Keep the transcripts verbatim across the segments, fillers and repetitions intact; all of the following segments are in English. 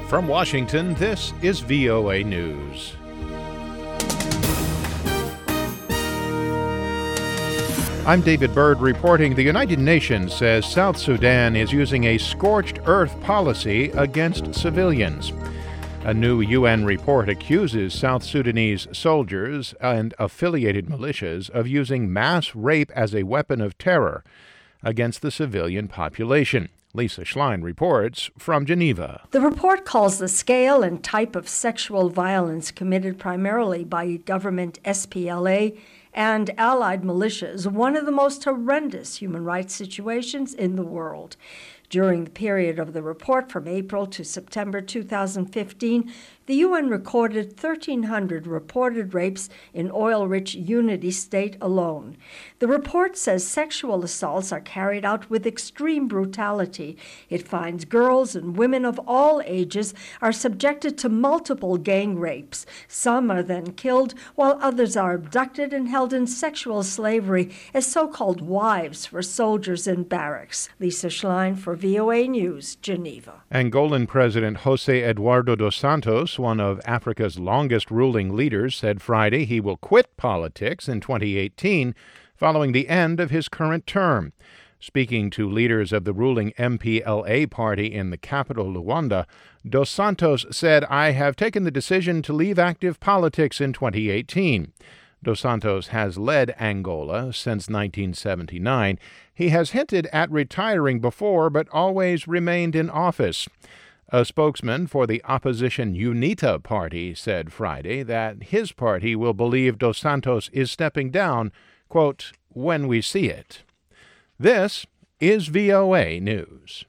From Washington, this is V O A News. I'm David Byrd reporting. The United Nations says South Sudan is using a scorched earth policy against civilians. A new U N report accuses South Sudanese soldiers and affiliated militias of using mass rape as a weapon of terror against the civilian population. Lisa Schlein reports from Geneva. The report calls the scale and type of sexual violence committed primarily by government S P L A and allied militias one of the most horrendous human rights situations in the world. During the period of the report from April to September two thousand fifteen, the U N recorded thirteen hundred reported rapes in oil-rich Unity State alone. The report says sexual assaults are carried out with extreme brutality. It finds girls and women of all ages are subjected to multiple gang rapes. Some are then killed, while others are abducted and held in sexual slavery as so-called wives for soldiers in barracks. Lisa Schlein for V O A News, Geneva. Angolan President José Eduardo dos Santos, one of Africa's longest ruling leaders, said Friday he will quit politics in twenty eighteen following the end of his current term. Speaking to leaders of the ruling M P L A party in the capital, Luanda, Dos Santos said, "I have taken the decision to leave active politics in twenty eighteen. Dos Santos has led Angola since nineteen seventy-nine. He has hinted at retiring before, but always remained in office. A spokesman for the opposition UNITA party said Friday that his party will believe Dos Santos is stepping down, quote, when we see it. This is V O A News.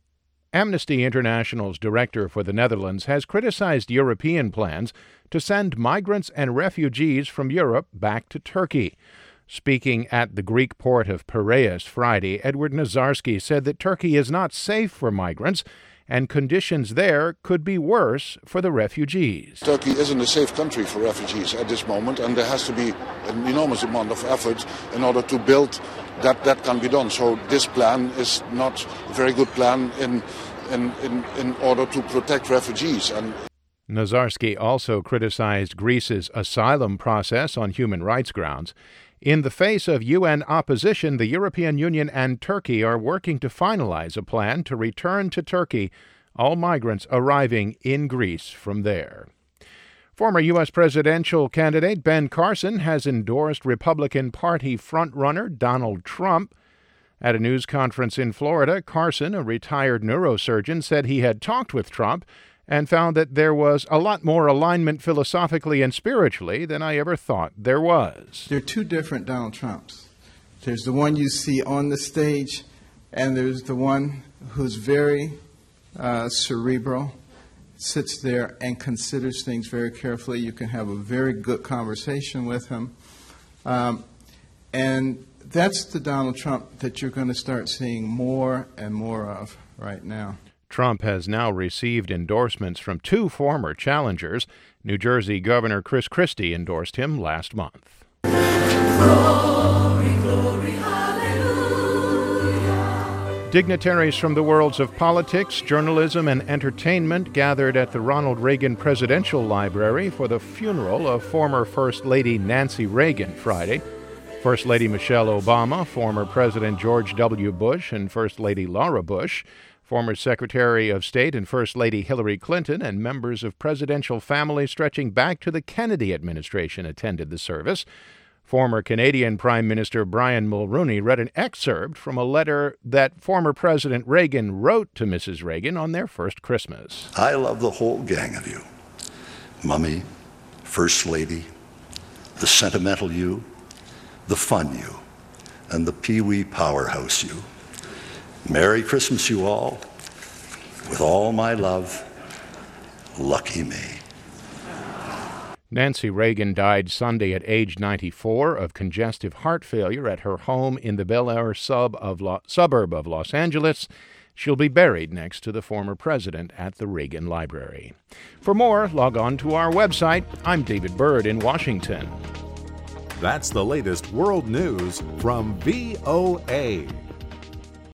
Amnesty International's director for the Netherlands has criticized European plans to send migrants and refugees from Europe back to Turkey. Speaking at the Greek port of Piraeus Friday, Edward Nazarski said that Turkey is not safe for migrants and conditions there could be worse for the refugees. Turkey isn't a safe country for refugees at this moment, and there has to be an enormous amount of effort in order to build that that can be done. So this plan is not a very good plan in in, in, in order to protect refugees. And Nazarski also criticized Greece's asylum process on human rights grounds. In the face of U N opposition, the European Union and Turkey are working to finalize a plan to return to Turkey all migrants arriving in Greece from there. Former U S presidential candidate Ben Carson has endorsed Republican Party frontrunner Donald Trump. At a news conference in Florida, Carson, a retired neurosurgeon, said he had talked with Trump and found that there was a lot more alignment philosophically and spiritually than I ever thought there was. There are two different Donald Trumps. There's the one you see on the stage, and there's the one who's very uh, cerebral, sits there and considers things very carefully. You can have a very good conversation with him. Um, and that's the Donald Trump that you're going to start seeing more and more of right now. Trump has now received endorsements from two former challengers. New Jersey Governor Chris Christie endorsed him last month. Glory, glory, hallelujah. Dignitaries from the worlds of politics, journalism, and entertainment gathered at the Ronald Reagan Presidential Library for the funeral of former First Lady Nancy Reagan Friday. First Lady Michelle Obama, former President George W. Bush, and First Lady Laura Bush, former Secretary of State and First Lady Hillary Clinton, and members of presidential families stretching back to the Kennedy administration attended the service. Former Canadian Prime Minister Brian Mulroney read an excerpt from a letter that former President Reagan wrote to Missus Reagan on their first Christmas. I love the whole gang of you. Mummy, First Lady, the sentimental you, the fun you, and the pee-wee powerhouse you. Merry Christmas, you all. With all my love, lucky me. Nancy Reagan died Sunday at age ninety-four of congestive heart failure at her home in the Bel Air sub of Lo- suburb of Los Angeles. She'll be buried next to the former president at the Reagan Library. For more, log on to our website. I'm David Byrd in Washington. That's the latest world news from V O A.